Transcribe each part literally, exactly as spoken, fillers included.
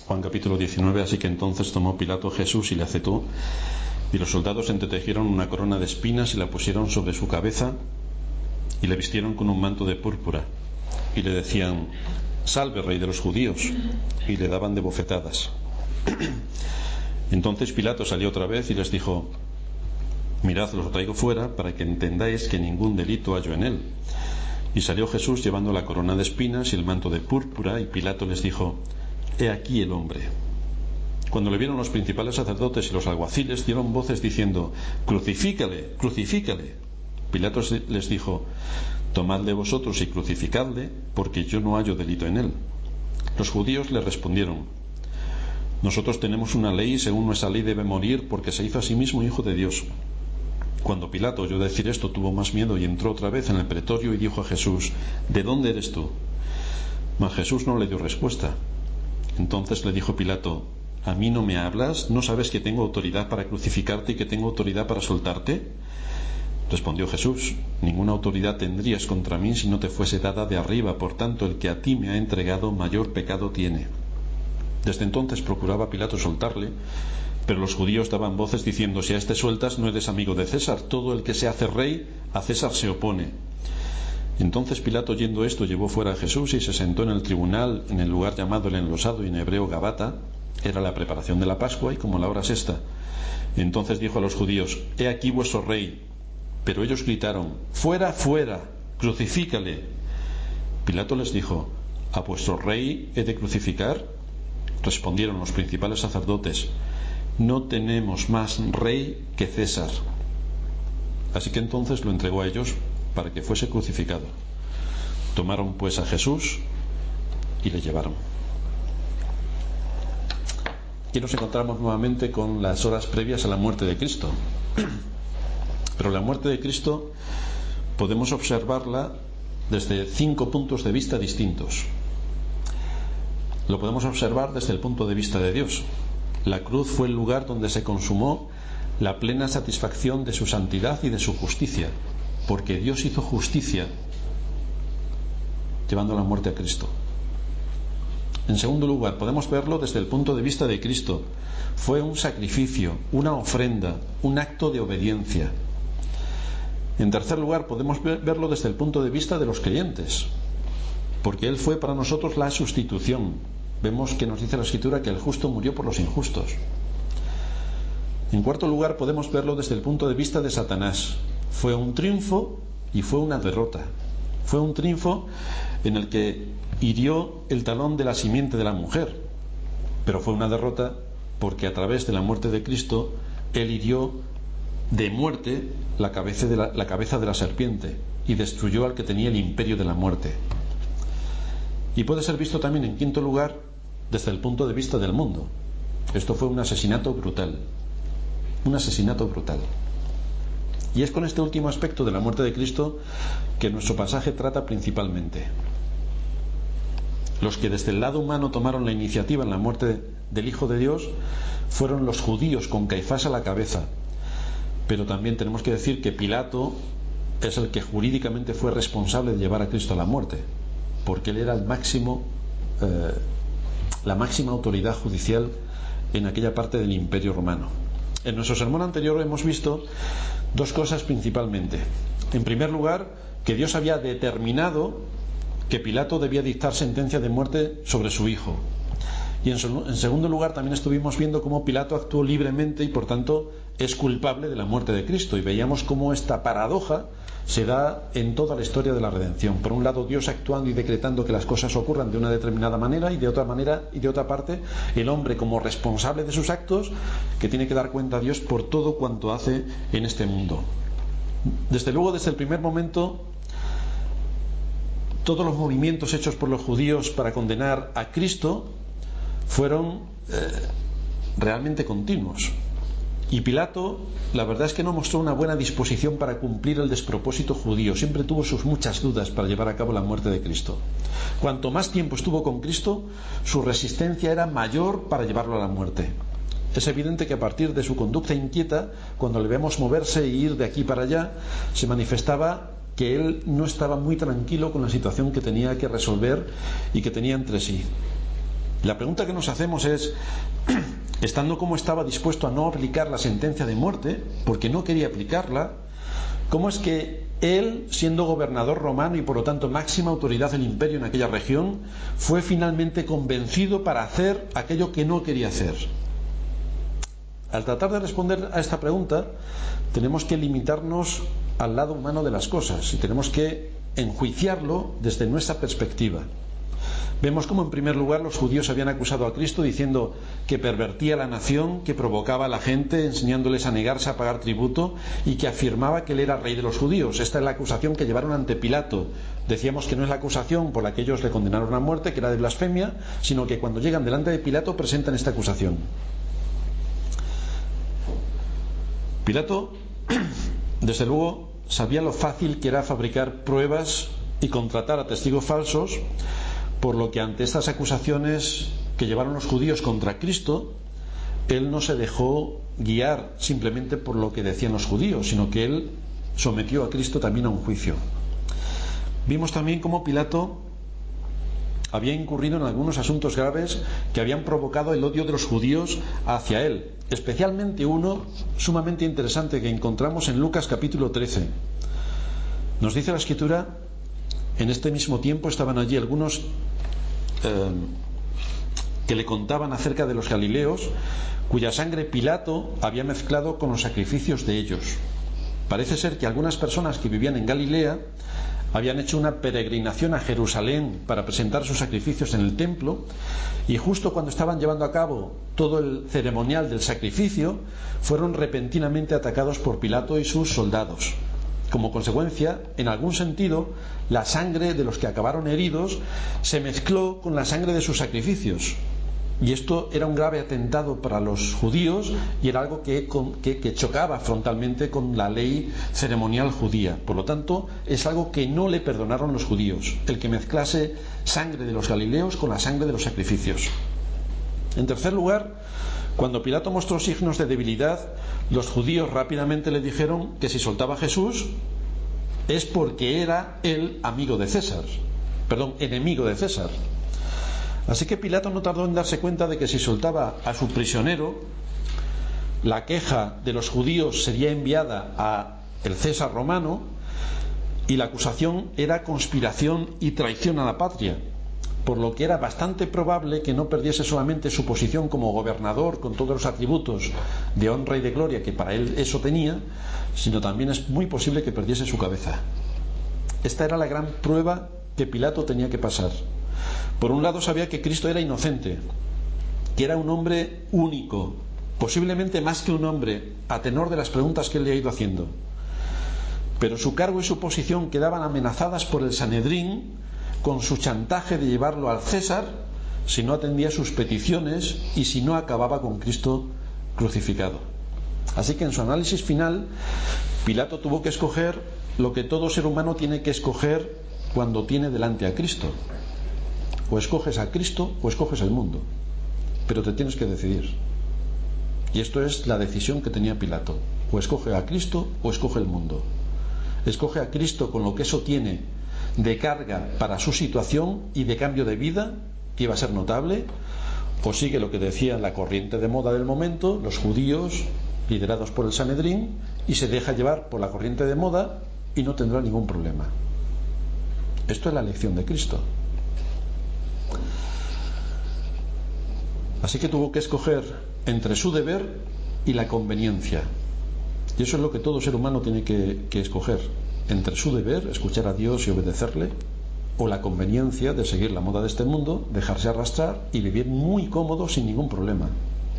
Juan capítulo diecinueve. Así que entonces tomó Pilato a Jesús y le acetó, y los soldados entretejieron una corona de espinas y la pusieron sobre su cabeza y le vistieron con un manto de púrpura y le decían: «Salve, Rey de los judíos», y le daban de bofetadas. Entonces Pilato salió otra vez y les dijo: «Mirad, los traigo fuera para que entendáis que ningún delito hallo en él». Y salió Jesús llevando la corona de espinas y el manto de púrpura, y Pilato les dijo: «He aquí el hombre». Cuando le vieron los principales sacerdotes y los alguaciles, dieron voces diciendo: «Crucifícale, crucifícale». Pilato les dijo: «Tomadle vosotros y crucificadle, porque yo no hallo delito en él». Los judíos le respondieron: «Nosotros tenemos una ley, y según nuestra ley debe morir, porque se hizo a sí mismo hijo de Dios». Cuando Pilato oyó decir esto, tuvo más miedo y entró otra vez en el pretorio y dijo a Jesús: «¿De dónde eres tú?». Mas Jesús no le dio respuesta. Entonces le dijo Pilato: «¿A mí no me hablas? ¿No sabes que tengo autoridad para crucificarte y que tengo autoridad para soltarte?». Respondió Jesús: «Ninguna autoridad tendrías contra mí si no te fuese dada de arriba. Por tanto, el que a ti me ha entregado mayor pecado tiene». Desde entonces procuraba Pilato soltarle, pero los judíos daban voces diciendo: «Si a este sueltas, no eres amigo de César. Todo el que se hace rey, a César se opone». Entonces Pilato, oyendo esto, llevó fuera a Jesús y se sentó en el tribunal, en el lugar llamado el Enlosado, y en hebreo Gabata. Era la preparación de la Pascua, y como la hora sexta. Entonces dijo a los judíos: «He aquí vuestro rey». Pero ellos gritaron: «Fuera, fuera, crucifícale». Pilato les dijo: «¿A vuestro rey he de crucificar?». Respondieron los principales sacerdotes: «No tenemos más rey que César». Así que entonces lo entregó a ellos para que fuese crucificado. Tomaron pues a Jesús y le llevaron. Aquí nos encontramos nuevamente con las horas previas a la muerte de Cristo. Pero la muerte de Cristo podemos observarla desde cinco puntos de vista distintos. Lo podemos observar desde el punto de vista de Dios. La cruz fue el lugar donde se consumó la plena satisfacción de su santidad y de su justicia, porque Dios hizo justicia llevando la muerte a Cristo. En segundo lugar, podemos verlo desde el punto de vista de Cristo. Fue un sacrificio, una ofrenda, un acto de obediencia. En tercer lugar, podemos verlo desde el punto de vista de los creyentes, porque Él fue para nosotros la sustitución. Vemos que nos dice la Escritura que el justo murió por los injustos. En cuarto lugar, podemos verlo desde el punto de vista de Satanás. Fue un triunfo y fue una derrota. Fue un triunfo en el que hirió el talón de la simiente de la mujer, pero fue una derrota porque a través de la muerte de Cristo Él hirió de muerte la cabeza de la, la cabeza de la serpiente y destruyó al que tenía el imperio de la muerte. Y puede ser visto también, en quinto lugar, desde el punto de vista del mundo. Esto fue un asesinato brutal. Un asesinato brutal. Y es con este último aspecto de la muerte de Cristo que nuestro pasaje trata principalmente. Los que desde el lado humano tomaron la iniciativa en la muerte del Hijo de Dios fueron los judíos, con Caifás a la cabeza. Pero también tenemos que decir que Pilato es el que jurídicamente fue responsable de llevar a Cristo a la muerte, porque él era el máximo, eh, la máxima autoridad judicial en aquella parte del Imperio Romano. En nuestro sermón anterior hemos visto dos cosas principalmente. En primer lugar, que Dios había determinado que Pilato debía dictar sentencia de muerte sobre su hijo. Y en, en segundo lugar, también estuvimos viendo cómo Pilato actuó libremente y por tanto es culpable de la muerte de Cristo. Y veíamos cómo esta paradoja se da en toda la historia de la redención. Por un lado, Dios actuando y decretando que las cosas ocurran de una determinada manera, y de otra manera, y de otra parte, el hombre como responsable de sus actos, que tiene que dar cuenta a Dios por todo cuanto hace en este mundo. Desde luego, desde el primer momento, todos los movimientos hechos por los judíos para condenar a Cristo fueron eh, realmente continuos. Y Pilato, la verdad es que no mostró una buena disposición para cumplir el despropósito judío. Siempre tuvo sus muchas dudas para llevar a cabo la muerte de Cristo. Cuanto más tiempo estuvo con Cristo, su resistencia era mayor para llevarlo a la muerte. Es evidente que a partir de su conducta inquieta, cuando le vemos moverse e ir de aquí para allá, se manifestaba que él no estaba muy tranquilo con la situación que tenía que resolver y que tenía entre sí. La pregunta que nos hacemos es, estando como estaba dispuesto a no aplicar la sentencia de muerte, porque no quería aplicarla, ¿cómo es que él, siendo gobernador romano y por lo tanto máxima autoridad del imperio en aquella región, fue finalmente convencido para hacer aquello que no quería hacer? Al tratar de responder a esta pregunta, tenemos que limitarnos al lado humano de las cosas y tenemos que enjuiciarlo desde nuestra perspectiva. Vemos cómo en primer lugar los judíos habían acusado a Cristo diciendo que pervertía la nación, que provocaba a la gente enseñándoles a negarse a pagar tributo y que afirmaba que él era rey de los judíos. Esta es la acusación que llevaron ante Pilato. Decíamos que no es la acusación por la que ellos le condenaron a muerte, que era de blasfemia, sino que cuando llegan delante de Pilato presentan esta acusación. Pilato, desde luego, sabía lo fácil que era fabricar pruebas y contratar a testigos falsos, por lo que ante estas acusaciones que llevaron los judíos contra Cristo, él no se dejó guiar simplemente por lo que decían los judíos, sino que él sometió a Cristo también a un juicio. Vimos también cómo Pilato había incurrido en algunos asuntos graves que habían provocado el odio de los judíos hacia él, especialmente uno sumamente interesante que encontramos en Lucas capítulo trece. Nos dice la Escritura: en este mismo tiempo estaban allí algunos eh, que le contaban acerca de los galileos, cuya sangre Pilato había mezclado con los sacrificios de ellos. Parece ser que algunas personas que vivían en Galilea habían hecho una peregrinación a Jerusalén para presentar sus sacrificios en el templo, y justo cuando estaban llevando a cabo todo el ceremonial del sacrificio, fueron repentinamente atacados por Pilato y sus soldados. Como consecuencia, en algún sentido, la sangre de los que acabaron heridos se mezcló con la sangre de sus sacrificios. Y esto era un grave atentado para los judíos y era algo que, que, que chocaba frontalmente con la ley ceremonial judía. Por lo tanto, es algo que no le perdonaron los judíos, el que mezclase sangre de los galileos con la sangre de los sacrificios. En tercer lugar, cuando Pilato mostró signos de debilidad, los judíos rápidamente le dijeron que si soltaba a Jesús es porque era él amigo de César, perdón, enemigo de César. Así que Pilato no tardó en darse cuenta de que si soltaba a su prisionero, la queja de los judíos sería enviada a el César romano y la acusación era conspiración y traición a la patria, por lo que era bastante probable que no perdiese solamente su posición como gobernador con todos los atributos de honra y de gloria que para él eso tenía, sino también es muy posible que perdiese su cabeza. Esta era la gran prueba que Pilato tenía que pasar. Por un lado, sabía que Cristo era inocente, que era un hombre único, posiblemente más que un hombre, a tenor de las preguntas que él le ha ido haciendo. Pero su cargo y su posición quedaban amenazadas por el Sanedrín con su chantaje de llevarlo al César si no atendía sus peticiones y si no acababa con Cristo crucificado. Así que en su análisis final, Pilato tuvo que escoger lo que todo ser humano tiene que escoger cuando tiene delante a Cristo. O escoges a Cristo o escoges el mundo, pero te tienes que decidir. Y esto es la decisión que tenía Pilato: o escoge a Cristo o escoge el mundo. Escoge a Cristo con lo que eso tiene de carga para su situación y de cambio de vida, que iba a ser notable, o sigue lo que decía la corriente de moda del momento, los judíos liderados por el Sanedrín, y se deja llevar por la corriente de moda y no tendrá ningún problema. Esto es la elección de Cristo. Así que tuvo que escoger entre su deber y la conveniencia. Y eso es lo que todo ser humano tiene que, que escoger: entre su deber, escuchar a Dios y obedecerle, o la conveniencia de seguir la moda de este mundo, dejarse arrastrar y vivir muy cómodo sin ningún problema.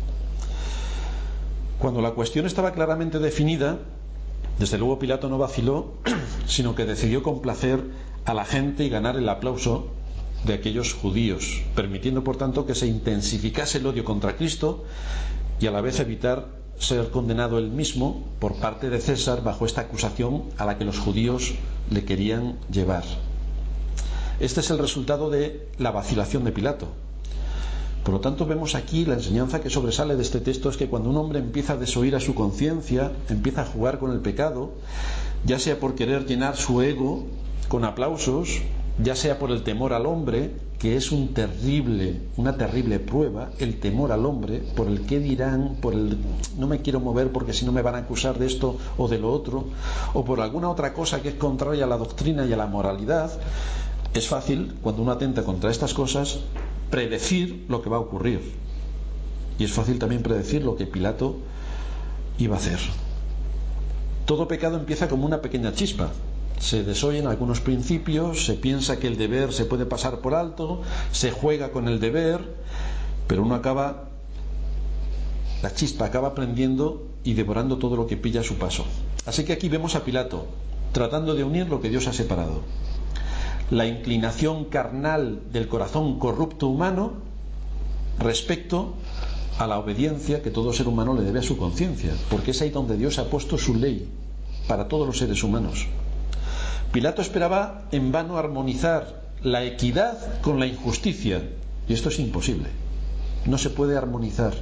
Cuando la cuestión estaba claramente definida, desde luego Pilato no vaciló, sino que decidió complacer a la gente y ganar el aplauso de aquellos judíos, permitiendo por tanto que se intensificase el odio contra Cristo y a la vez evitar ser condenado él mismo por parte de César bajo esta acusación a la que los judíos le querían llevar. Este es el resultado de la vacilación de Pilato. Por lo tanto, vemos aquí la enseñanza que sobresale de este texto: es que cuando un hombre empieza a desoír a su conciencia, empieza a jugar con el pecado, ya sea por querer llenar su ego con aplausos, ya sea por el temor al hombre, que es un terrible, una terrible prueba, el temor al hombre, por el qué dirán, por el no me quiero mover porque si no me van a acusar de esto o de lo otro, o por alguna otra cosa que es contraria a la doctrina y a la moralidad. Es fácil, cuando uno atenta contra estas cosas, predecir lo que va a ocurrir. Y es fácil también predecir lo que Pilato iba a hacer. Todo pecado empieza como una pequeña chispa. Se desoyen algunos principios, se piensa que el deber se puede pasar por alto, se juega con el deber, pero uno acaba, la chispa acaba prendiendo y devorando todo lo que pilla a su paso. Así que aquí vemos a Pilato tratando de unir lo que Dios ha separado: la inclinación carnal del corazón corrupto humano respecto a la obediencia que todo ser humano le debe a su conciencia, porque es ahí donde Dios ha puesto su ley para todos los seres humanos. Pilato esperaba en vano armonizar la equidad con la injusticia, y esto es imposible, no se puede armonizar.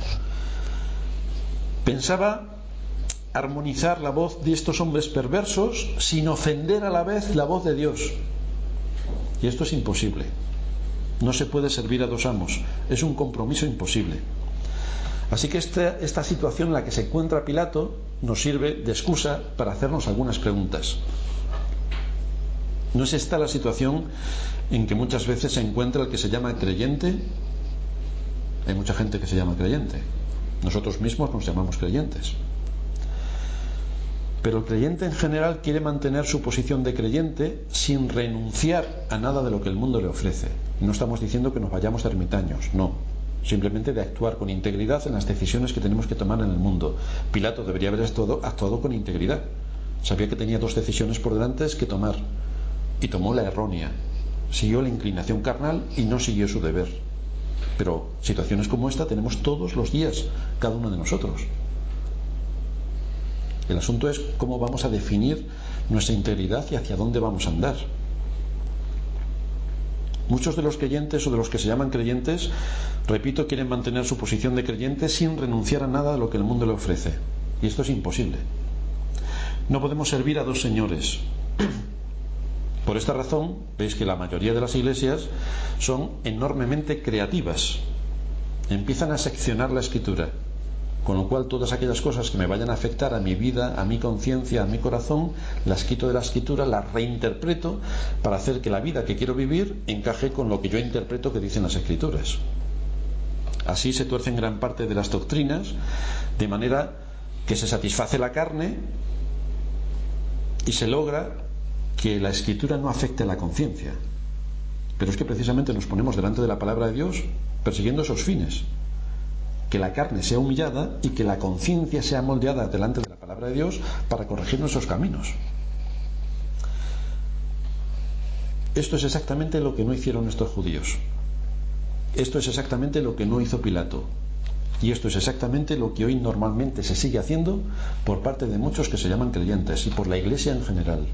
Pensaba armonizar la voz de estos hombres perversos sin ofender a la vez la voz de Dios, y esto es imposible. No se puede servir a dos amos, es un compromiso imposible. Así que esta, esta situación en la que se encuentra Pilato nos sirve de excusa para hacernos algunas preguntas. ¿No es esta la situación en que muchas veces se encuentra el que se llama creyente? Hay mucha gente que se llama creyente. Nosotros mismos nos llamamos creyentes. Pero el creyente en general quiere mantener su posición de creyente sin renunciar a nada de lo que el mundo le ofrece. No estamos diciendo que nos vayamos de ermitaños, no. Simplemente de actuar con integridad en las decisiones que tenemos que tomar en el mundo. Pilato debería haber actuado, actuado con integridad. Sabía que tenía dos decisiones por delante que tomar, y tomó la errónea. Siguió la inclinación carnal y no siguió su deber. Pero situaciones como esta tenemos todos los días, cada uno de nosotros. El asunto es cómo vamos a definir nuestra integridad y hacia dónde vamos a andar. Muchos de los creyentes o de los que se llaman creyentes, repito, quieren mantener su posición de creyente sin renunciar a nada de lo que el mundo le ofrece. Y esto es imposible. No podemos servir a dos señores. Por esta razón, veis que la mayoría de las iglesias son enormemente creativas. Empiezan a seccionar la Escritura, con lo cual todas aquellas cosas que me vayan a afectar a mi vida, a mi conciencia, a mi corazón, las quito de la Escritura, las reinterpreto para hacer que la vida que quiero vivir encaje con lo que yo interpreto que dicen las Escrituras. Así se tuercen gran parte de las doctrinas, de manera que se satisface la carne y se logra que la Escritura no afecte a la conciencia. Pero es que precisamente nos ponemos delante de la palabra de Dios persiguiendo esos fines: que la carne sea humillada y que la conciencia sea moldeada delante de la palabra de Dios para corregir nuestros caminos. Esto es exactamente lo que no hicieron estos judíos. Esto es exactamente lo que no hizo Pilato. Y esto es exactamente lo que hoy normalmente se sigue haciendo por parte de muchos que se llaman creyentes y por la Iglesia en general.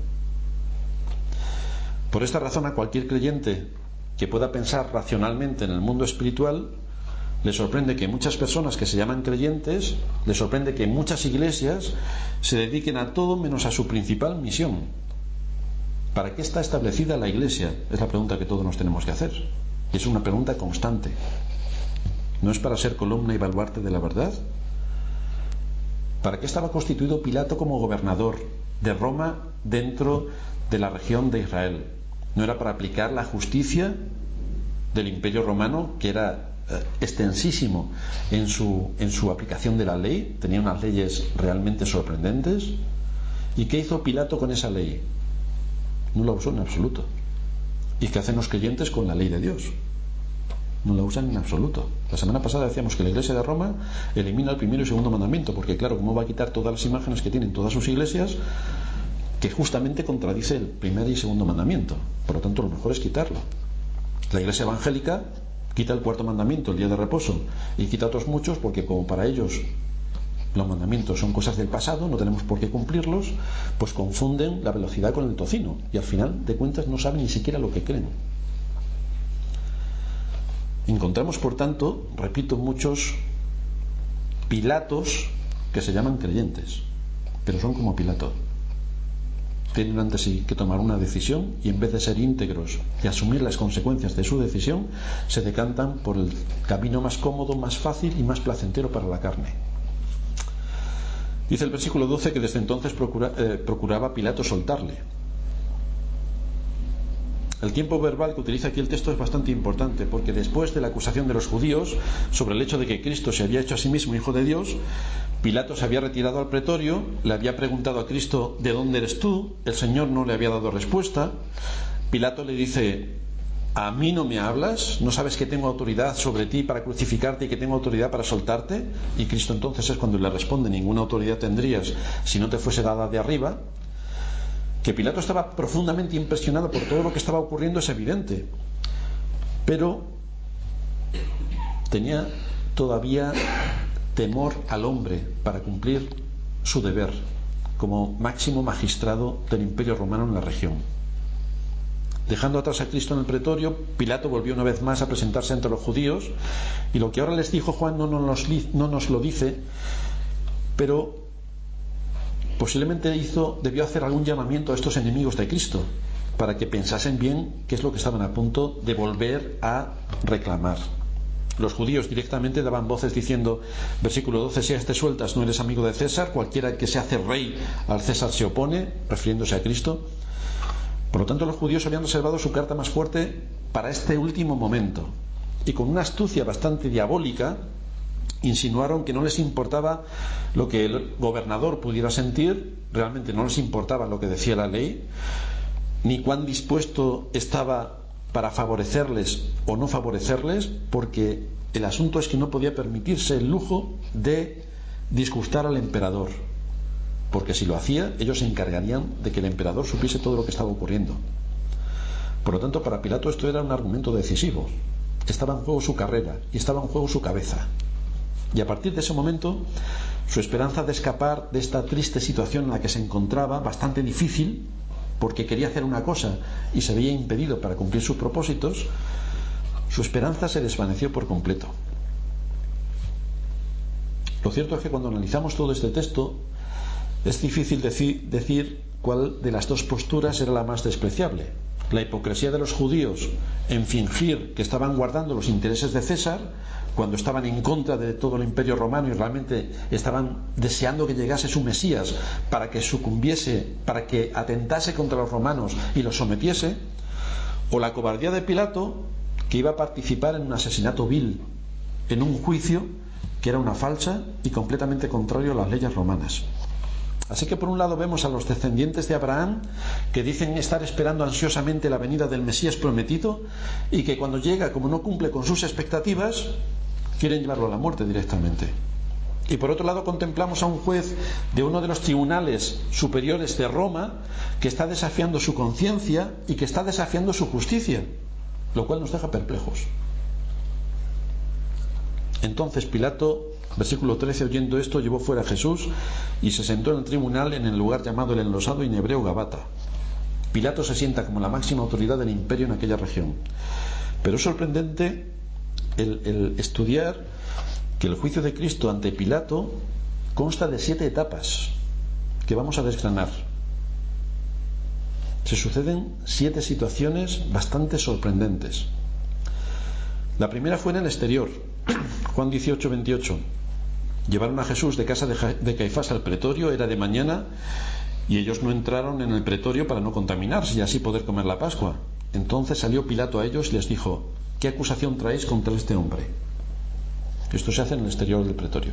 Por esta razón, a cualquier creyente que pueda pensar racionalmente en el mundo espiritual, le sorprende que muchas personas que se llaman creyentes, le sorprende que muchas iglesias se dediquen a todo menos a su principal misión. ¿Para qué está establecida la iglesia? Es la pregunta que todos nos tenemos que hacer. Y es una pregunta constante. ¿No es para ser columna y baluarte de la verdad? ¿Para qué estaba constituido Pilato como gobernador de Roma dentro de la región de Israel? ¿No era para aplicar la justicia del Imperio Romano, que era eh, extensísimo en su, en su aplicación de la ley? Tenía unas leyes realmente sorprendentes. ¿Y qué hizo Pilato con esa ley? No la usó en absoluto. ¿Y qué hacen los creyentes con la ley de Dios? No la usan en absoluto. La semana pasada decíamos que la Iglesia de Roma elimina el primero y segundo mandamiento, porque claro, ¿cómo va a quitar todas las imágenes que tienen todas sus iglesias, que justamente contradice el primer y segundo mandamiento? Por lo tanto, lo mejor es quitarlo. La Iglesia evangélica quita el cuarto mandamiento, el día de reposo, y quita otros muchos porque como para ellos los mandamientos son cosas del pasado, no tenemos por qué cumplirlos, pues confunden la velocidad con el tocino y al final de cuentas no saben ni siquiera lo que creen. Encontramos, por tanto, repito, muchos Pilatos que se llaman creyentes, pero son como Pilato. tienen ante sí que tomar una decisión y en vez de ser íntegros y asumir las consecuencias de su decisión, se decantan por el camino más cómodo, más fácil y más placentero para la carne. Dice el versículo doce que desde entonces procura, eh, procuraba Pilato soltarle. El tiempo verbal que utiliza aquí el texto es bastante importante, porque después de la acusación de los judíos sobre el hecho de que Cristo se había hecho a sí mismo hijo de Dios, Pilato se había retirado al pretorio, le había preguntado a Cristo ¿de dónde eres tú? El Señor no le había dado respuesta. Pilato le dice: ¿a mí no me hablas? ¿No sabes que tengo autoridad sobre ti para crucificarte y que tengo autoridad para soltarte? Y Cristo entonces es cuando le responde: ninguna autoridad tendrías si no te fuese dada de arriba. Que Pilato estaba profundamente impresionado por todo lo que estaba ocurriendo es evidente, pero tenía todavía temor al hombre para cumplir su deber como máximo magistrado del Imperio Romano en la región. Dejando atrás a Cristo en el pretorio, Pilato volvió una vez más a presentarse ante los judíos, y lo que ahora les dijo Juan no nos, no nos lo dice, pero posiblemente hizo, debió hacer algún llamamiento a estos enemigos de Cristo para que pensasen bien qué es lo que estaban a punto de volver a reclamar. Los judíos directamente daban voces diciendo, versículo doce: si a este sueltas no eres amigo de César, cualquiera que se hace rey al César se opone, refiriéndose a Cristo. Por lo tanto, los judíos habían reservado su carta más fuerte para este último momento, y con una astucia bastante diabólica insinuaron que no les importaba lo que el gobernador pudiera sentir, realmente no les importaba lo que decía la ley, ni cuán dispuesto estaba para favorecerles o no favorecerles, porque el asunto es que no podía permitirse el lujo de disgustar al emperador, porque si lo hacía, ellos se encargarían de que el emperador supiese todo lo que estaba ocurriendo. Por lo tanto, para Pilato esto era un argumento decisivo. Estaba en juego su carrera y estaba en juego su cabeza. Y a partir de ese momento, su esperanza de escapar de esta triste situación en la que se encontraba, bastante difícil, porque quería hacer una cosa y se veía impedido para cumplir sus propósitos, su esperanza se desvaneció por completo. Lo cierto es que cuando analizamos todo este texto, es difícil decir, decir cuál de las dos posturas era la más despreciable. La hipocresía de los judíos en fingir que estaban guardando los intereses de César, cuando estaban en contra de todo el Imperio Romano y realmente estaban deseando que llegase su Mesías para que sucumbiese, para que atentase contra los romanos y los sometiese, o la cobardía de Pilato, que iba a participar en un asesinato vil, en un juicio que era una falsa y completamente contrario a las leyes romanas. Así que por un lado vemos a los descendientes de Abraham que dicen estar esperando ansiosamente la venida del Mesías prometido, y que cuando llega, como no cumple con sus expectativas, quieren llevarlo a la muerte directamente. Y por otro lado contemplamos a un juez de uno de los tribunales superiores de Roma que está desafiando su conciencia y que está desafiando su justicia, lo cual nos deja perplejos. Entonces Pilato, versículo trece, oyendo esto, llevó fuera a Jesús y se sentó en el tribunal en el lugar llamado el enlosado y en hebreo Gabata. Pilato se sienta como la máxima autoridad del imperio en aquella región. Pero es sorprendente el, el estudiar que el juicio de Cristo ante Pilato consta de siete etapas que vamos a desgranar. Se suceden siete situaciones bastante sorprendentes. La primera fue en el exterior. Juan dieciocho, veintiocho. Llevaron a Jesús de casa de Caifás al pretorio, era de mañana, y ellos no entraron en el pretorio para no contaminarse y así poder comer la Pascua. Entonces salió Pilato a ellos y les dijo: ¿qué acusación traéis contra este hombre? Esto se hace en el exterior del pretorio.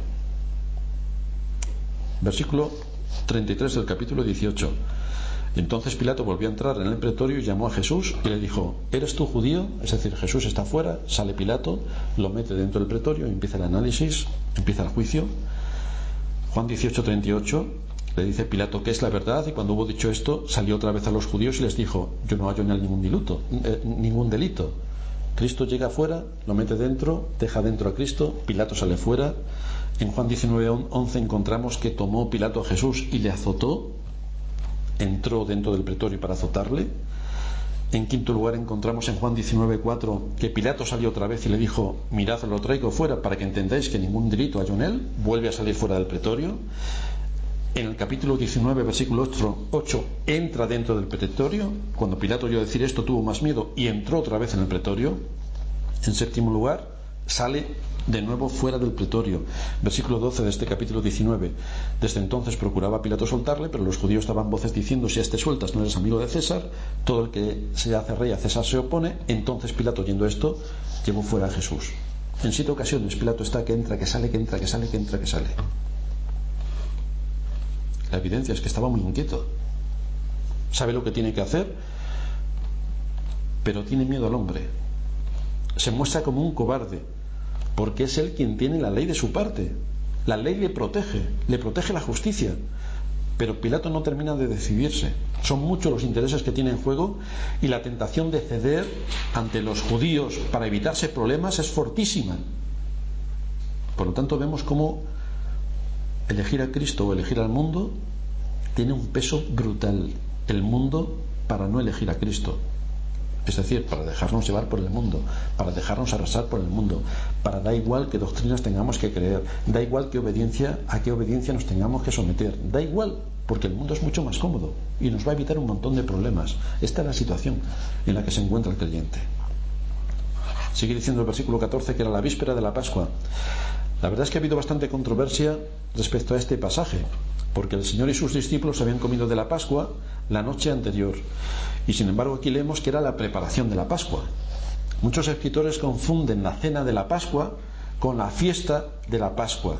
Versículo treinta y tres del capítulo dieciocho. Entonces Pilato volvió a entrar en el pretorio y llamó a Jesús y le dijo: ¿eres tú judío? Es decir, Jesús está fuera, sale Pilato, lo mete dentro del pretorio y empieza el análisis, empieza el juicio. Juan dieciocho, treinta y ocho, le dice Pilato: ¿qué es la verdad? Y cuando hubo dicho esto, salió otra vez a los judíos y les dijo: yo no hallo en él ningún delito, eh, ningún delito. Cristo llega fuera, lo mete dentro, deja dentro a Cristo, Pilato sale fuera. En Juan diecinueve, once encontramos que tomó Pilato a Jesús y le azotó. Entró dentro del pretorio para azotarle. En quinto lugar encontramos en Juan diecinueve, cuatro que Pilato salió otra vez y le dijo: mirad, lo traigo fuera para que entendáis que ningún delito hay en él. Vuelve a salir fuera del pretorio. en el capítulo diecinueve, versículo ocho, entra dentro del pretorio. Cuando Pilato oyó decir esto, tuvo más miedo y entró otra vez en el pretorio. En séptimo lugar, sale de nuevo fuera del pretorio. Versículo doce de este capítulo diecinueve. Desde entonces procuraba Pilato soltarle, pero los judíos daban voces diciendo: si a este sueltas, no eres amigo de César. Todo el que se hace rey a César se opone. Entonces Pilato, oyendo esto, llevó fuera a Jesús. En siete ocasiones Pilato está que entra, que sale, que entra, que sale, que entra, que sale. La evidencia es que estaba muy inquieto. Sabe lo que tiene que hacer, pero tiene miedo al hombre. Se muestra como un cobarde, porque es él quien tiene la ley de su parte. La ley le protege, le protege la justicia. Pero Pilato no termina de decidirse. Son muchos los intereses que tiene en juego y la tentación de ceder ante los judíos para evitarse problemas es fortísima. Por lo tanto, vemos cómo elegir a Cristo o elegir al mundo tiene un peso brutal. El mundo para no elegir a Cristo, es decir, para dejarnos llevar por el mundo, para dejarnos arrasar por el mundo, para da igual qué doctrinas tengamos que creer, da igual qué obediencia, a qué obediencia nos tengamos que someter, da igual, porque el mundo es mucho más cómodo y nos va a evitar un montón de problemas. Esta es la situación en la que se encuentra el creyente. Sigue diciendo el versículo catorce que era la víspera de la Pascua. La verdad es que ha habido bastante controversia respecto a este pasaje, porque el Señor y sus discípulos habían comido de la Pascua la noche anterior, y sin embargo aquí leemos que era la preparación de la Pascua. Muchos escritores confunden la cena de la Pascua con la fiesta de la Pascua,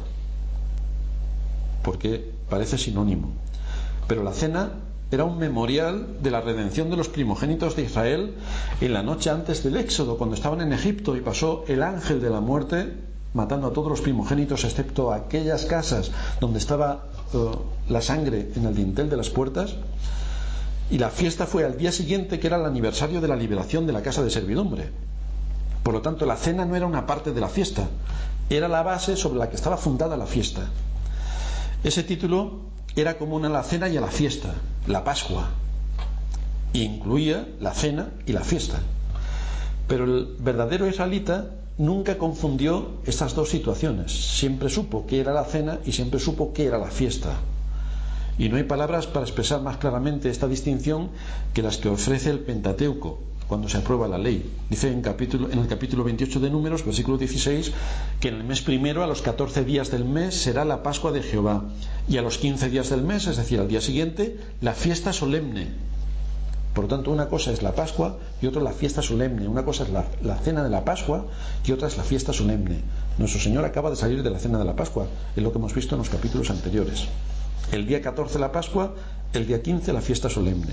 porque parece sinónimo. Pero la cena era un memorial de la redención de los primogénitos de Israel en la noche antes del Éxodo, cuando estaban en Egipto y pasó el ángel de la muerte matando a todos los primogénitos excepto aquellas casas donde estaba uh, la sangre en el dintel de las puertas. Y la fiesta fue al día siguiente, que era el aniversario de la liberación de la casa de servidumbre. Por lo tanto, la cena no era una parte de la fiesta, era la base sobre la que estaba fundada la fiesta. Ese título era común a la cena y a la fiesta, la Pascua, e incluía la cena y la fiesta. Pero el verdadero israelita nunca confundió estas dos situaciones. Siempre supo qué era la cena y siempre supo qué era la fiesta. Y no hay palabras para expresar más claramente esta distinción que las que ofrece el Pentateuco cuando se aprueba la ley. Dice en, capítulo, en el capítulo veintiocho de Números, versículo dieciséis, que en el mes primero, a los catorce días del mes, será la Pascua de Jehová, y a los quince días del mes, es decir, al día siguiente, la fiesta solemne. Por lo tanto, una cosa es la Pascua y otra la fiesta solemne. Una cosa es la, la cena de la Pascua y otra es la fiesta solemne. Nuestro Señor acaba de salir de la cena de la Pascua, es lo que hemos visto en los capítulos anteriores. El día catorce la Pascua, el día quince la fiesta solemne.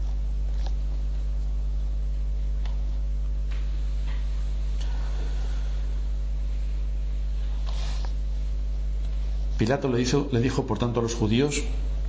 Pilato le dijo, le dijo por tanto a los judíos: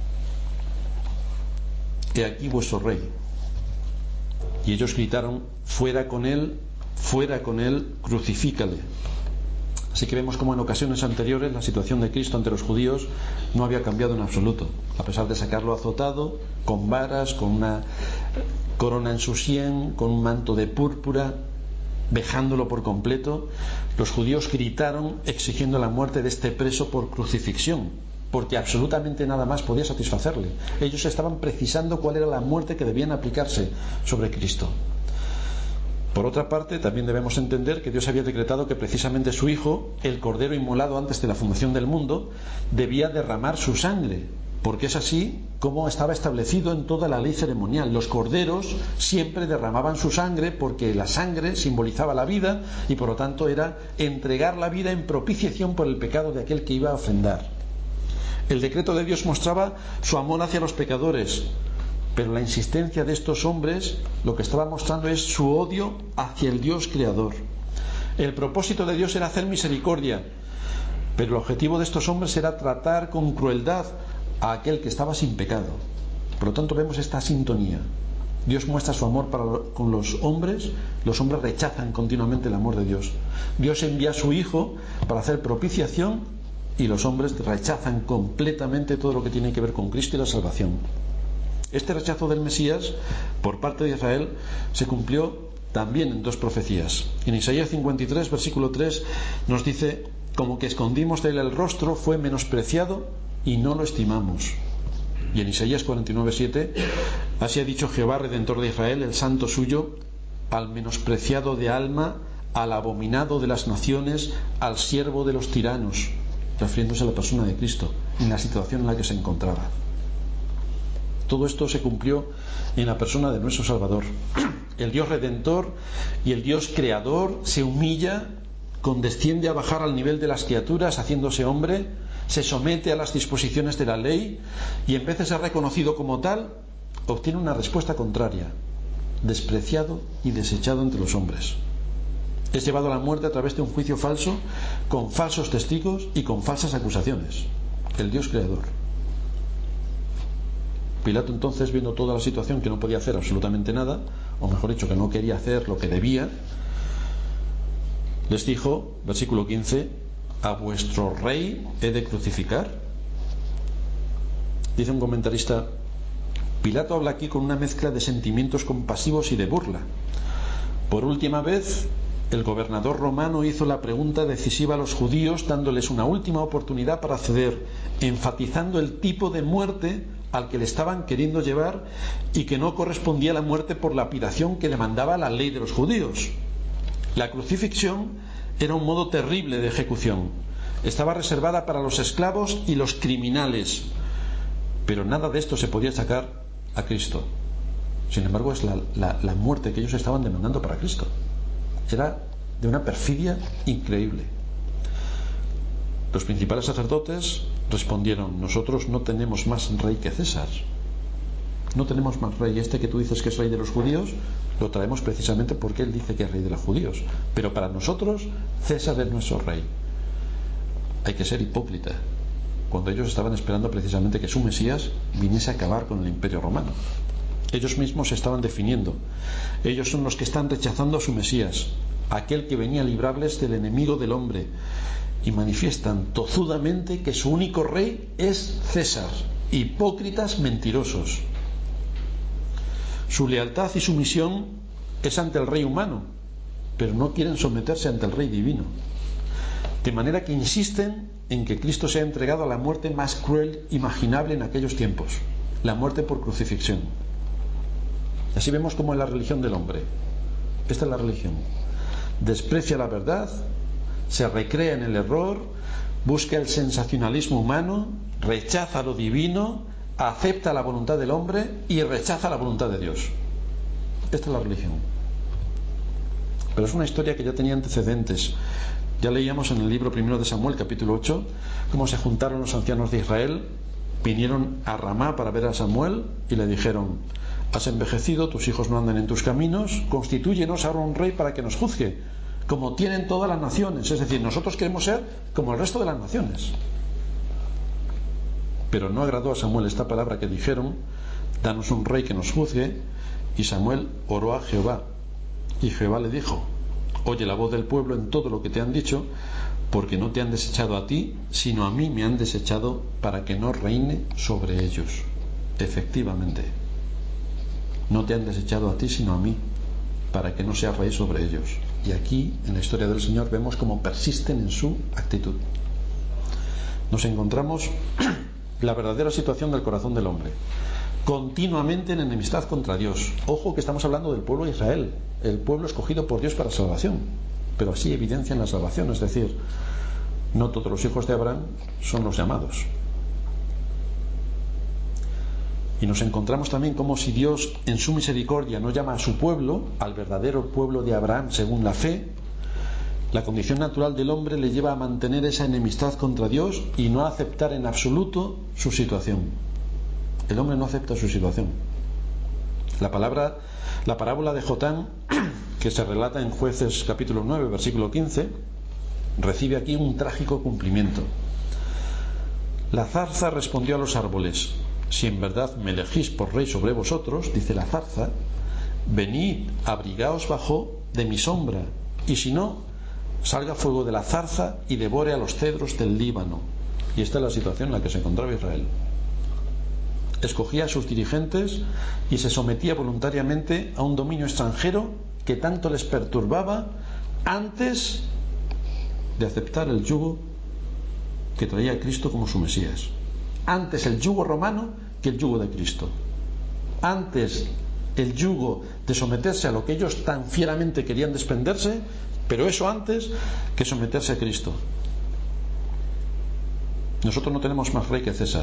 he aquí vuestro rey. Y ellos gritaron: fuera con él, fuera con él, crucifícale. Así que vemos como en ocasiones anteriores la situación de Cristo ante los judíos no había cambiado en absoluto, a pesar de sacarlo azotado, con varas, con una corona en su sien, con un manto de púrpura, vejándolo por completo. Los judíos gritaron exigiendo la muerte de este preso por crucifixión, porque absolutamente nada más podía satisfacerle. Ellos estaban precisando cuál era la muerte que debían aplicarse sobre Cristo. Por otra parte, también debemos entender que Dios había decretado que precisamente su Hijo, el Cordero inmolado antes de la fundación del mundo, debía derramar su sangre, porque es así como estaba establecido en toda la ley ceremonial. Los corderos siempre derramaban su sangre porque la sangre simbolizaba la vida y por lo tanto era entregar la vida en propiciación por el pecado de aquel que iba a ofrendar. El decreto de Dios mostraba su amor hacia los pecadores, pero la insistencia de estos hombres lo que estaba mostrando es su odio hacia el Dios creador. El propósito de Dios era hacer misericordia, pero el objetivo de estos hombres era tratar con crueldad a aquel que estaba sin pecado. Por lo tanto vemos esta sintonía. Dios muestra su amor para, con los hombres, los hombres rechazan continuamente el amor de Dios. Dios envía a su Hijo para hacer propiciación y los hombres rechazan completamente todo lo que tiene que ver con Cristo y la salvación. Este rechazo del Mesías por parte de Israel se cumplió también en dos profecías. En Isaías cincuenta y tres, versículo tres, nos dice: como que escondimos de él el rostro, fue menospreciado y no lo estimamos. Y en Isaías cuarenta y nueve siete, así ha dicho Jehová, Redentor de Israel, el santo suyo, al menospreciado de alma, al abominado de las naciones, al siervo de los tiranos, refiriéndose a la persona de Cristo, en la situación en la que se encontraba. Todo esto se cumplió en la persona de nuestro Salvador. El Dios Redentor y el Dios Creador se humilla, condesciende a bajar al nivel de las criaturas, haciéndose hombre, se somete a las disposiciones de la ley y en vez de ser reconocido como tal, obtiene una respuesta contraria: despreciado y desechado entre los hombres. Es llevado a la muerte a través de un juicio falso, con falsos testigos y con falsas acusaciones. El Dios Creador. Pilato entonces, viendo toda la situación, que no podía hacer absolutamente nada, o mejor dicho, que no quería hacer lo que debía, les dijo, versículo quince: ¿a vuestro rey he de crucificar? Dice un comentarista: Pilato habla aquí con una mezcla de sentimientos compasivos y de burla. Por última vez, el gobernador romano hizo la pregunta decisiva a los judíos, dándoles una última oportunidad para ceder, enfatizando el tipo de muerte al que le estaban queriendo llevar y que no correspondía a la muerte por lapidación que demandaba la ley de los judíos. La crucifixión era un modo terrible de ejecución. Estaba reservada para los esclavos y los criminales, pero nada de esto se podía sacar a Cristo. Sin embargo, es la, la, la muerte que ellos estaban demandando para Cristo. Era de una perfidia increíble. Los principales sacerdotes respondieron: nosotros no tenemos más rey que César. No tenemos más rey. Este que tú dices que es rey de los judíos, lo traemos precisamente porque él dice que es rey de los judíos. Pero para nosotros, César es nuestro rey. Hay que ser hipócrita cuando ellos estaban esperando precisamente que su Mesías viniese a acabar con el imperio romano. Ellos mismos se estaban definiendo. Ellos son los que están rechazando a su Mesías, aquel que venía a librarles del enemigo del hombre, y manifiestan tozudamente que su único rey es César. Hipócritas mentirosos. Su lealtad y sumisión es ante el rey humano, pero no quieren someterse ante el rey divino. De manera que insisten en que Cristo sea entregado a la muerte más cruel imaginable en aquellos tiempos, la muerte por crucifixión. Así vemos como es la religión del hombre. Esta es la religión. Desprecia la verdad, se recrea en el error, busca el sensacionalismo humano, rechaza lo divino, acepta la voluntad del hombre y rechaza la voluntad de Dios. Esta es la religión. Pero es una historia que ya tenía antecedentes. Ya leíamos en el libro primero de Samuel, capítulo ocho, cómo se juntaron los ancianos de Israel, vinieron a Ramá para ver a Samuel y le dijeron: has envejecido, tus hijos no andan en tus caminos, constitúyenos ahora un rey para que nos juzgue, como tienen todas las naciones. Es decir, nosotros queremos ser como el resto de las naciones. Pero no agradó a Samuel esta palabra que dijeron: danos un rey que nos juzgue. Y Samuel oró a Jehová, y Jehová le dijo: oye la voz del pueblo en todo lo que te han dicho, porque no te han desechado a ti, sino a mí me han desechado para que no reine sobre ellos. Efectivamente, no te han desechado a ti, sino a mí, para que no seas rey sobre ellos. Y aquí, en la historia del Señor, vemos cómo persisten en su actitud. Nos encontramos la verdadera situación del corazón del hombre, continuamente en enemistad contra Dios. Ojo que estamos hablando del pueblo de Israel, el pueblo escogido por Dios para salvación, pero así evidencian la salvación. Es decir, no todos los hijos de Abraham son los llamados. Y nos encontramos también como si Dios en su misericordia no llama a su pueblo, al verdadero pueblo de Abraham según la fe, la condición natural del hombre le lleva a mantener esa enemistad contra Dios y no a aceptar en absoluto su situación. El hombre no acepta su situación. La palabra, la parábola de Jotán, que se relata en Jueces capítulo nueve, versículo quince, recibe aquí un trágico cumplimiento. La zarza respondió a los árboles: si en verdad me elegís por rey sobre vosotros, dice la zarza, venid, abrigaos bajo de mi sombra, y si no, salga fuego de la zarza y devore a los cedros del Líbano. Y esta es la situación en la que se encontraba Israel. Escogía a sus dirigentes y se sometía voluntariamente a un dominio extranjero que tanto les perturbaba antes de aceptar el yugo que traía a Cristo como su Mesías. Antes el yugo romano que el yugo de Cristo. Antes el yugo de someterse a lo que ellos tan fieramente querían desprenderse, pero eso antes que someterse a Cristo. Nosotros no tenemos más rey que César.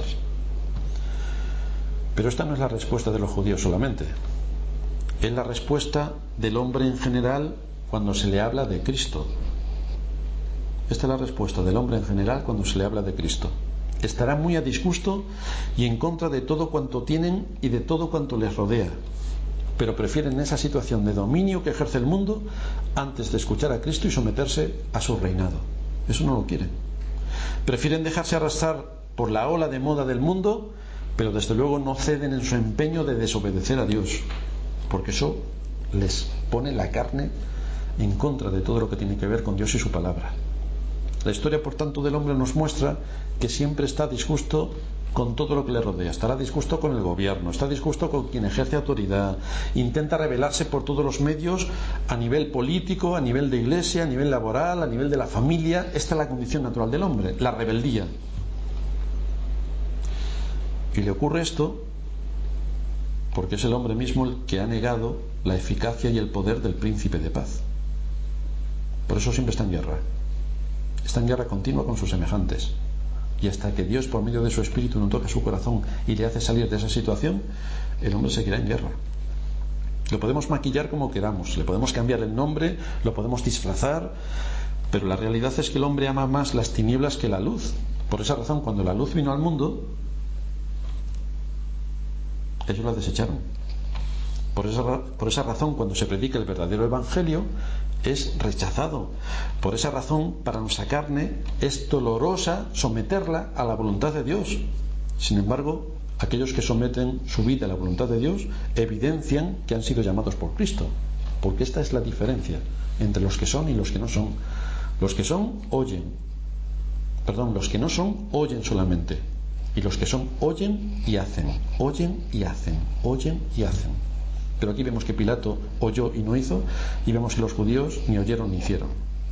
Pero esta no es la respuesta de los judíos solamente. Es la respuesta del hombre en general cuando se le habla de Cristo. Esta es la respuesta del hombre en general cuando se le habla de Cristo. Estará muy a disgusto y en contra de todo cuanto tienen y de todo cuanto les rodea, pero prefieren esa situación de dominio que ejerce el mundo antes de escuchar a Cristo y someterse a su reinado. Eso no lo quieren. Prefieren dejarse arrastrar por la ola de moda del mundo, pero desde luego no ceden en su empeño de desobedecer a Dios, porque eso les pone la carne en contra de todo lo que tiene que ver con Dios y su palabra. La historia, por tanto, del hombre nos muestra que siempre está disgusto con todo lo que le rodea. Estará disgusto con el gobierno, está disgusto con quien ejerce autoridad, intenta rebelarse por todos los medios a nivel político, a nivel de iglesia, a nivel laboral, a nivel de la familia. Esta es la condición natural del hombre, la rebeldía. Y le ocurre esto porque es el hombre mismo el que ha negado la eficacia y el poder del príncipe de paz. Por eso siempre está en guerra. Está en guerra continua con sus semejantes. Y hasta que Dios, por medio de su espíritu, no toca su corazón y le hace salir de esa situación, el hombre seguirá en guerra. Lo podemos maquillar como queramos, le podemos cambiar el nombre, lo podemos disfrazar, pero la realidad es que el hombre ama más las tinieblas que la luz. Por esa razón, cuando la luz vino al mundo, ellos la desecharon. Por esa, por esa razón, cuando se predica el verdadero evangelio, es rechazado. Por esa razón, para nuestra carne es dolorosa someterla a la voluntad de Dios. Sin embargo, aquellos que someten su vida a la voluntad de Dios evidencian que han sido llamados por Cristo, porque esta es la diferencia entre los que son y los que no son. Los que son oyen, perdón, los que no son oyen solamente, y los que son oyen y hacen, oyen y hacen, oyen y hacen. Pero aquí vemos que Pilato oyó y no hizo, y vemos que los judíos ni oyeron ni hicieron.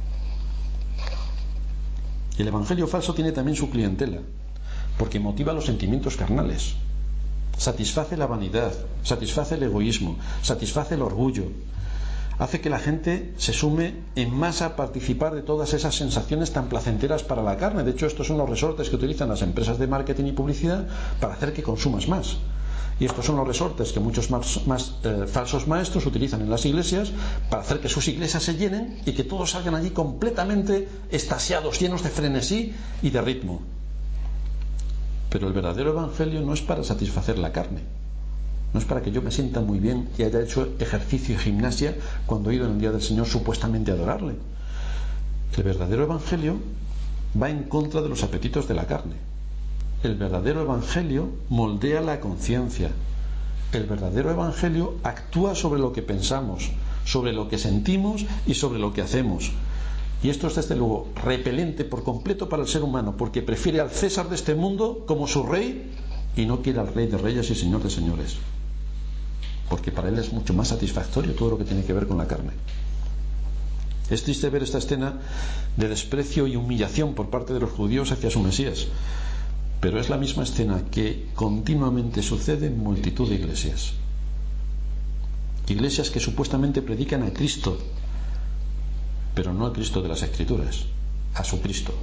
El evangelio falso tiene también su clientela, porque motiva los sentimientos carnales, satisface la vanidad, satisface el egoísmo, satisface el orgullo, hace que la gente se sume en masa a participar de todas esas sensaciones tan placenteras para la carne. De hecho, estos son los resortes que utilizan las empresas de marketing y publicidad para hacer que consumas más. Y estos son los resortes que muchos más, más eh, falsos maestros utilizan en las iglesias para hacer que sus iglesias se llenen y que todos salgan allí completamente extasiados, llenos de frenesí y de ritmo. Pero el verdadero evangelio no es para satisfacer la carne, no es para que yo me sienta muy bien y haya hecho ejercicio y gimnasia cuando he ido en el día del Señor supuestamente a adorarle. El verdadero evangelio va en contra de los apetitos de la carne. El verdadero evangelio moldea la conciencia. El verdadero evangelio actúa sobre lo que pensamos, sobre lo que sentimos y sobre lo que hacemos. Y esto es desde luego repelente por completo para el ser humano, porque prefiere al César de este mundo como su rey y no quiere al Rey de Reyes y Señor de Señores, porque para él es mucho más satisfactorio todo lo que tiene que ver con la carne. Es triste ver esta escena de desprecio y humillación por parte de los judíos hacia su Mesías, pero es la misma escena que continuamente sucede en multitud de iglesias. Iglesias que supuestamente predican a Cristo, pero no al Cristo de las Escrituras, a su Cristo.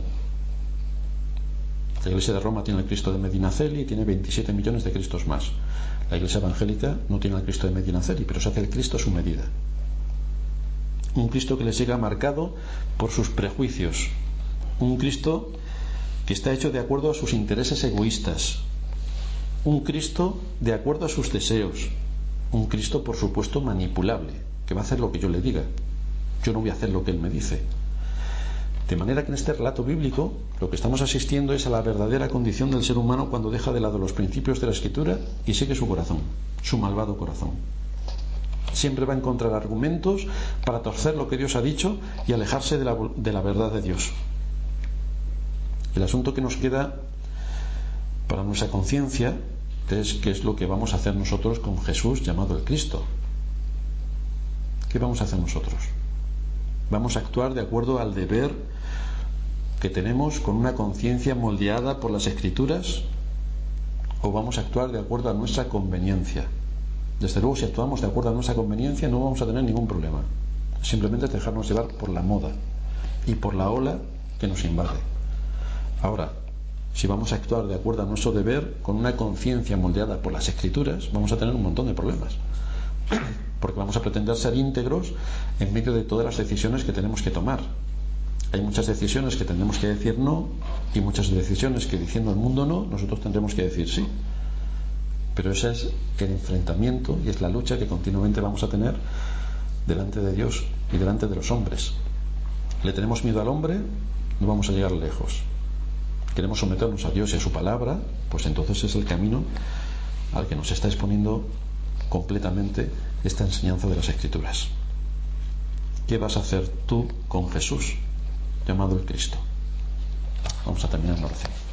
La iglesia de Roma tiene el Cristo de Medinaceli y tiene veintisiete millones de Cristos más. La iglesia evangélica no tiene el Cristo de Medinaceli, pero se hace el Cristo a su medida. Un Cristo que les llega marcado por sus prejuicios. Un Cristo que está hecho de acuerdo a sus intereses egoístas. Un Cristo de acuerdo a sus deseos. Un Cristo, por supuesto, manipulable, que va a hacer lo que yo le diga. Yo no voy a hacer lo que Él me dice. De manera que en este relato bíblico lo que estamos asistiendo es a la verdadera condición del ser humano cuando deja de lado los principios de la Escritura y sigue su corazón, su malvado corazón. Siempre va a encontrar argumentos para torcer lo que Dios ha dicho y alejarse de la, de la verdad de Dios. El asunto que nos queda para nuestra conciencia es qué es lo que vamos a hacer nosotros con Jesús llamado el Cristo. ¿Qué vamos a hacer nosotros? Vamos a actuar de acuerdo al deber que tenemos con una conciencia moldeada por las Escrituras, o vamos a actuar de acuerdo a nuestra conveniencia? Desde luego, si actuamos de acuerdo a nuestra conveniencia, no vamos a tener ningún problema. Simplemente es dejarnos llevar por la moda y por la ola que nos invade. Ahora, si vamos a actuar de acuerdo a nuestro deber, con una conciencia moldeada por las Escrituras, vamos a tener un montón de problemas. Porque vamos a pretender ser íntegros en medio de todas las decisiones que tenemos que tomar. Hay muchas decisiones que tendremos que decir no, y muchas decisiones que, diciendo al mundo no, nosotros tendremos que decir sí. Pero ese es el enfrentamiento y es la lucha que continuamente vamos a tener delante de Dios y delante de los hombres. Le tenemos miedo al hombre, no vamos a llegar lejos. Queremos someternos a Dios y a su palabra, pues entonces es el camino al que nos está exponiendo completamente esta enseñanza de las Escrituras. ¿Qué vas a hacer tú con Jesús, llamado el Cristo? Vamos a terminar la oración.